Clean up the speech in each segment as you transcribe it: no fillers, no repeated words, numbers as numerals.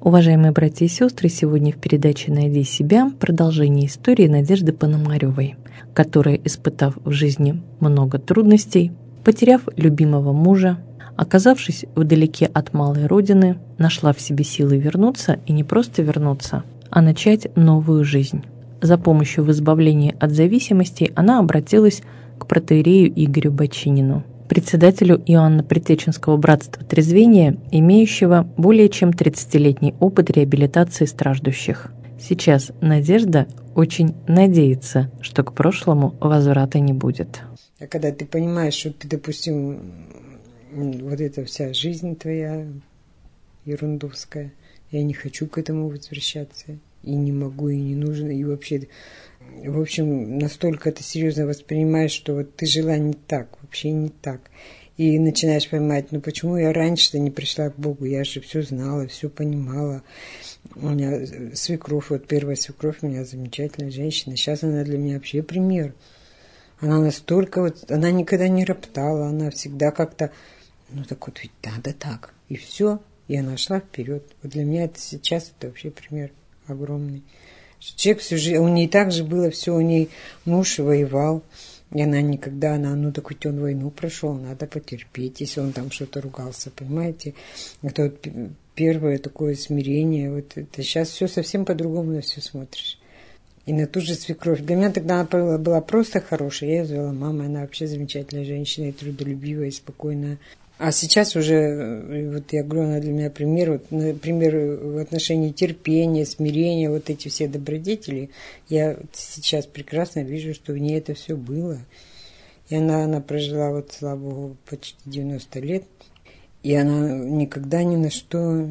Уважаемые братья и сестры, сегодня в передаче «Найди себя» продолжение истории Надежды Пономарёвой, которая, испытав в жизни много трудностей, потеряв любимого мужа, оказавшись вдалеке от малой родины, нашла в себе силы вернуться и не просто вернуться, а начать новую жизнь. За помощью в избавлении от зависимостей она обратилась к протоиерею Игорю Бочинину, председателю Иоанно-Предтеченского братства трезвения, имеющего более чем 30-летний опыт реабилитации страждущих. Сейчас Надежда очень надеется, что к прошлому возврата не будет. А когда ты понимаешь, что ты, допустим, вот эта вся жизнь твоя ерундовская, я не хочу к этому возвращаться, и не могу, и не нужно, и вообще, в общем, настолько это серьезно воспринимаешь, что вот ты жила не так, вообще не так. И начинаешь понимать, ну почему я раньше-то не пришла к Богу, я же все знала, все понимала. У меня свекровь, вот первая свекровь у меня замечательная женщина, сейчас она для меня вообще пример. Она настолько вот, она никогда не роптала, она всегда как-то, ну так вот ведь надо так, и все, и она шла вперед. Вот для меня это сейчас, это вообще пример огромный. Человек всю жизнь, у нее так же было все, у нее муж воевал, и она никогда, ну так ведь он войну прошел, надо потерпеть, если он там что-то ругался, понимаете? Это вот первое такое смирение, вот это сейчас все совсем по-другому на все смотришь. И на ту же свекровь. Для меня тогда она была просто хорошая, я ее звала мамой, она вообще замечательная женщина, и трудолюбивая, и спокойная. А сейчас уже, вот я говорю, она для меня пример, вот, например, в отношении терпения, смирения, вот эти все добродетели, я сейчас прекрасно вижу, что в ней это все было. И она прожила, вот, слава Богу, почти 90 лет, и она никогда ни на что,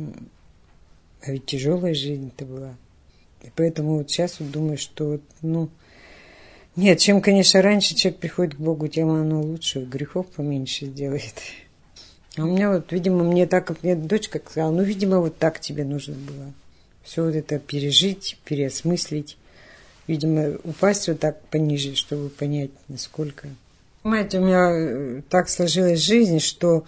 а ведь тяжелая жизнь-то была. И поэтому вот сейчас вот думаю, что, вот, ну, нет, чем, конечно, раньше человек приходит к Богу, тем оно лучше, грехов поменьше сделает. А у меня вот, видимо, мне так, как мне дочка сказала, ну, видимо, вот так тебе нужно было. Все вот это пережить, переосмыслить. Видимо, упасть вот так пониже, чтобы понять, насколько. Понимаете, у меня так сложилась жизнь, что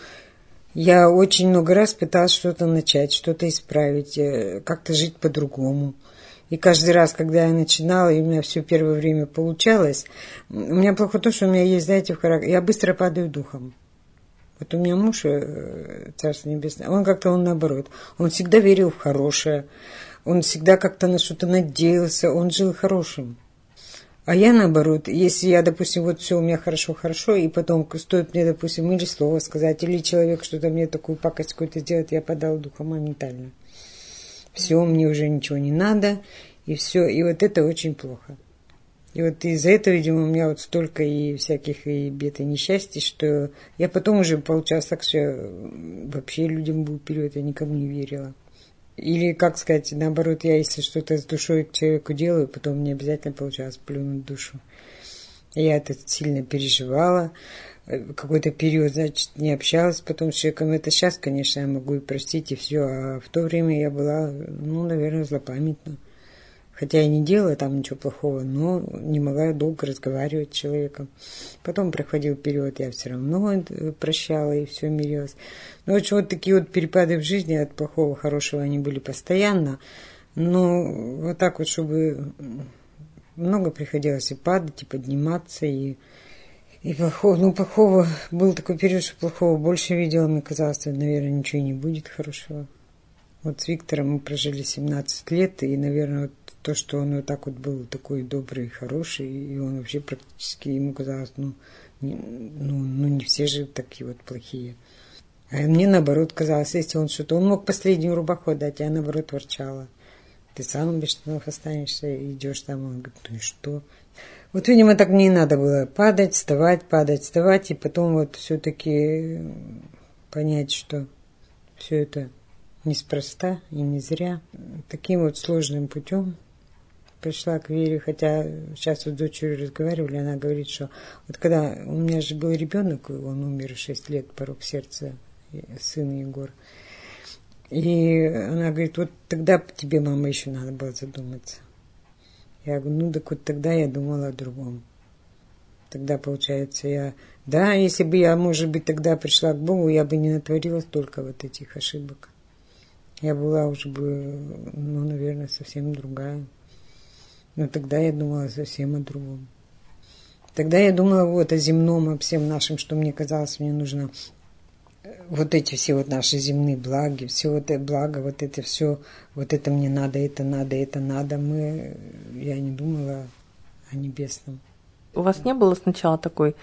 я очень много раз пыталась что-то начать, что-то исправить, как-то жить по-другому. И каждый раз, когда я начинала, и у меня все первое время получалось, у меня плохо то, что у меня есть, знаете, в характере, я быстро падаю духом. Вот у меня муж, Царство Небесное, он наоборот. Он всегда верил в хорошее. Он всегда как-то на что-то надеялся. Он жил хорошим. А я наоборот, если я, допустим, вот все у меня хорошо, и потом стоит мне, допустим, или слово сказать, или человек что-то мне такую пакость какую-то сделает, я падала духом моментально. Все, мне уже ничего не надо, и все. И вот это очень плохо. И вот из-за этого, видимо, у меня вот столько и всяких и бед, и несчастий, что я потом уже получалось так, что я вообще людям был вперед, я никому не верила. Или, как сказать, наоборот, я если что-то с душой к человеку делаю, потом мне обязательно получалось плюнуть душу. Я это сильно переживала. Какой-то период, значит, не общалась потом с человеком. Это сейчас, конечно, я могу и простить, и все. А в то время я была, ну, наверное, злопамятна. Хотя я не делала там ничего плохого, но не могла долго разговаривать с человеком. Потом проходил период, я все равно прощала и все мирилась. Но вот такие вот перепады в жизни от плохого к хорошего, они были постоянно. Но вот так вот, чтобы много приходилось и падать, и подниматься, и плохого. Ну, плохого, был такой период, что плохого больше видела, мне казалось, что, наверное, ничего и не будет хорошего. Вот с Виктором мы прожили 17 лет, и, наверное, вот то, что он вот так вот был такой добрый, хороший, и он вообще практически, ему казалось, не все же такие вот плохие. А мне, наоборот, казалось, если он что-то... Он мог последнюю рубаху отдать, а я, наоборот, ворчала. Ты сам без штанов останешься, идешь там, он говорит, ну и что? Вот, видимо, так мне и надо было падать, вставать, и потом вот все-таки понять, что все это неспроста и не зря. Таким вот сложным путем пришла к вере, хотя сейчас вот с дочерью разговаривали, она говорит, что вот когда у меня же был ребенок, он умер 6 лет, порок сердца, сын Егор, и она говорит, вот тогда тебе, мама, еще надо было задуматься. Я говорю, ну так вот тогда я думала о другом. Тогда, получается, если бы я, может быть, тогда пришла к Богу, я бы не натворила столько вот этих ошибок. я была уже бы, наверное, совсем другая. Но тогда я думала совсем о другом. Тогда я думала вот о земном, о всем нашем, что мне казалось, мне нужно вот эти все вот наши земные благи, все вот это благо, вот это все, вот это мне надо, это надо, это надо. Я не думала о небесном. У вас не было сначала такой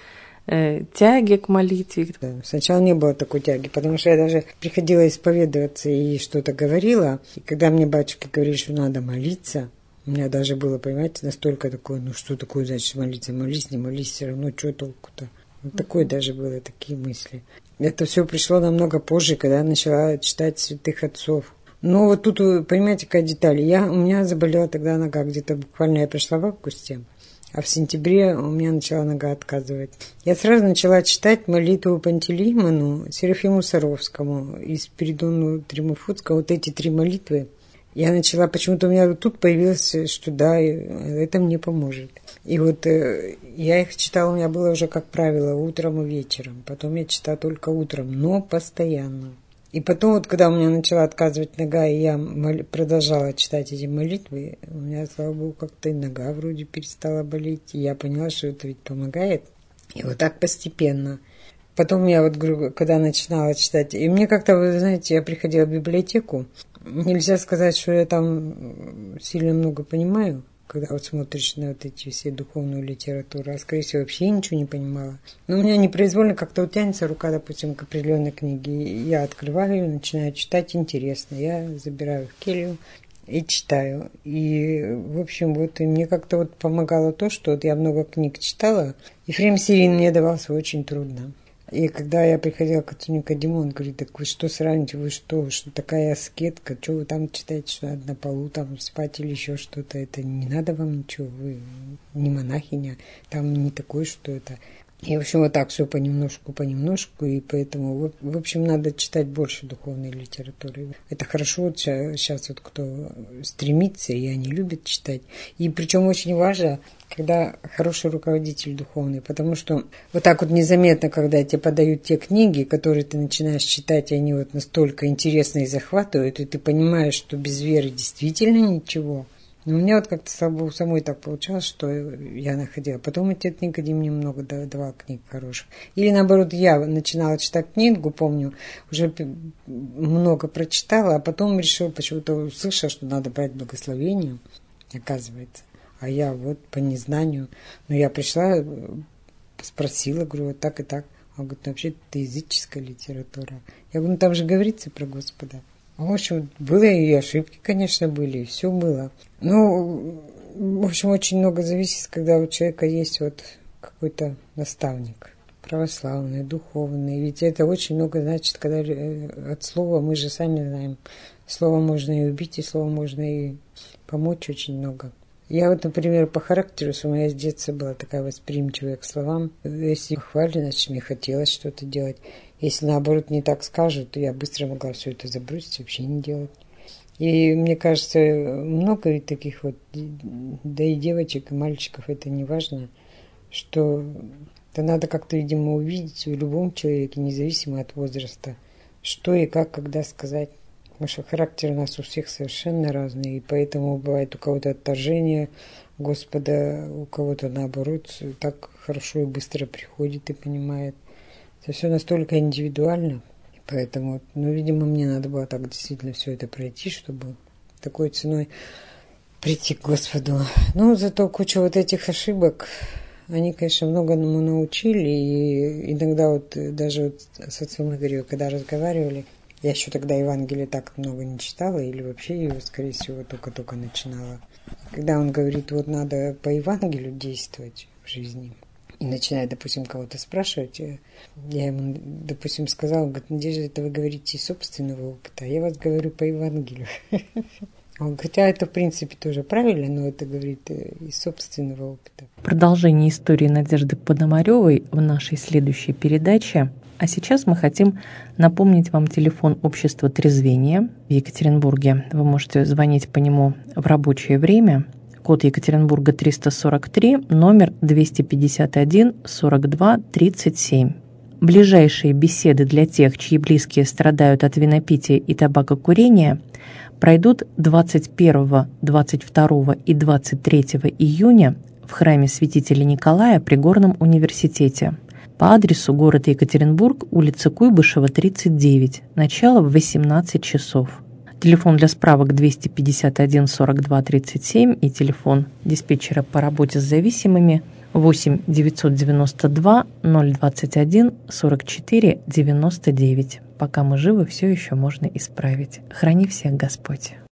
тяги к молитве? Да, сначала не было такой тяги, потому что я даже приходила исповедоваться и что-то говорила. И когда мне батюшки говорили, что надо молиться, у меня даже было, понимаете, настолько такое, ну что такое значит молиться? Молись, не молись, все равно, что толку-то? Вот такое даже было, такие мысли. Это все пришло намного позже, когда я начала читать святых отцов. Но вот тут, понимаете, какая деталь. У меня заболела тогда нога, где-то буквально я пришла в августе, а в сентябре у меня начала нога отказывать. Я сразу начала читать молитву Пантелеймону, Серафиму Саровскому и Спиридону Тримофуцкому. Вот эти 3 молитвы. Я начала, почему-то у меня вот тут появилось, что да, это мне поможет. И вот я их читала, у меня было уже, как правило, утром и вечером. Потом я читала только утром, но постоянно. И потом вот, когда у меня начала отказывать нога, и я продолжала читать эти молитвы, у меня, слава Богу, как-то и нога вроде перестала болеть. И я поняла, что это ведь помогает. И вот так постепенно. Потом я вот, когда начинала читать, и мне как-то, вы знаете, я приходила в библиотеку, нельзя сказать, что я там сильно много понимаю, когда вот смотришь на вот эти все духовную литературу, а скорее всего вообще ничего не понимала. Но у меня непроизвольно как-то вот тянется рука, допустим, к определенной книге, и я открываю ее, начинаю читать, интересно, я забираю в келью и читаю. И, в общем, вот и мне как-то вот помогало то, что вот я много книг читала, Ефрем Сирин мне давался очень трудно. И когда я приходила к отцу Никодиму, он говорит: так вы что сравните, вы что такая аскетка, что вы там читаете, что надо на полу там спать или еще что-то, это не надо вам ничего, вы не монахиня, там не такое, что это. И, в общем, вот так все понемножку, и поэтому, в общем, надо читать больше духовной литературы. Это хорошо, вот сейчас вот кто стремится, и они любят читать. И причем очень важно, когда хороший руководитель духовный, потому что вот так вот незаметно, когда тебе подают те книги, которые ты начинаешь читать, и они вот настолько интересны и захватывают, и ты понимаешь, что без веры действительно ничего. Но у меня вот как-то самой так получалось, что я находила. Потом отец Никодим мне много давал книг хороших. Или наоборот, я начинала читать книгу, помню, уже много прочитала, а потом решила, почему-то услышала, что надо брать благословение, оказывается. А я вот по незнанию. Но я пришла, спросила, говорю, вот так и так. Он говорит: вообще это языческая литература. Я говорю: там же говорится про Господа. В общем, было и ошибки, конечно, были, и все было. Ну, в общем, очень много зависит, когда у человека есть вот какой-то наставник, православный, духовный. Ведь это очень много значит, когда от слова, мы же сами знаем, слово можно и убить, и слово можно и помочь очень много. Я вот, например, по характеру своему, я с детства была такая восприимчивая к словам. Если хвалили, значит, мне хотелось что-то делать. Если, наоборот, не так скажут, то я быстро могла все это забросить, вообще не делать. И мне кажется, много ведь таких вот, да и девочек, и мальчиков, это не важно, что это надо как-то, видимо, увидеть в любом человеке, независимо от возраста, что и как, когда сказать. Потому что характер у нас у всех совершенно разный, и поэтому бывает у кого-то отторжение Господа, у кого-то наоборот так хорошо и быстро приходит и понимает. Это все настолько индивидуально, и поэтому, видимо, мне надо было так действительно все это пройти, чтобы такой ценой прийти к Господу. Зато куча вот этих ошибок, они, конечно, многому научили, и иногда вот даже вот с отцом Игорем, когда разговаривали, я еще тогда Евангелие так много не читала, или вообще его, скорее всего, только-только начинала. Когда он говорит, вот надо по Евангелию действовать в жизни, и начинает, допустим, кого-то спрашивать, я ему, допустим, сказала, он говорит: Надежда, это вы говорите из собственного опыта, а я вас говорю по Евангелию. Он говорит: это, в принципе, тоже правильно, но это, говорит, из собственного опыта. Продолжение истории Надежды Пономаревой в нашей следующей передаче. А сейчас мы хотим напомнить вам телефон общества трезвения в Екатеринбурге. Вы можете звонить по нему в рабочее время. Код Екатеринбурга 343, номер 251 42 37. Ближайшие беседы для тех, чьи близкие страдают от винопития и табакокурения, пройдут 21, 22 и 23 июня в храме святителя Николая при Горном университете по адресу город Екатеринбург, улица Куйбышева, 39, начало в 18 часов. Телефон для справок 251 42 37 и телефон диспетчера по работе с зависимыми 8 992 021 44 99. Пока мы живы, все еще можно исправить. Храни всех Господь.